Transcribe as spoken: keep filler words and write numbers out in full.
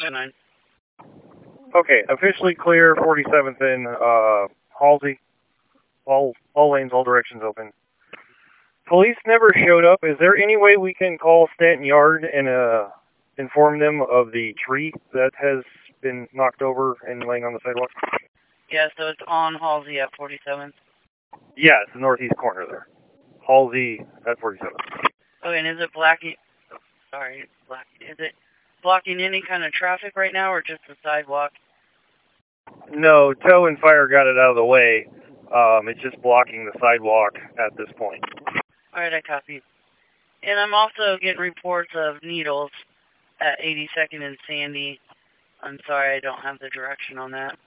nine. Okay, officially clear, forty-seventh in, uh, Halsey. All, all lanes, all directions open. Police never showed up. Is there any way we can call Stanton Yard and, uh, inform them of the tree that has been knocked over and laying on the sidewalk? Yeah, so it's on Halsey at forty-seventh. Yeah, it's the northeast corner there. Halsey at forty-seventh. Okay, and is it blocking, oh, sorry, black, is it blocking any kind of traffic right now or just the sidewalk? No, tow and fire got it out of the way. Um, it's just blocking the sidewalk at this point. Alright, I copy. And I'm also getting reports of needles at eighty-second and Sandy. I'm sorry, I don't have the direction on that.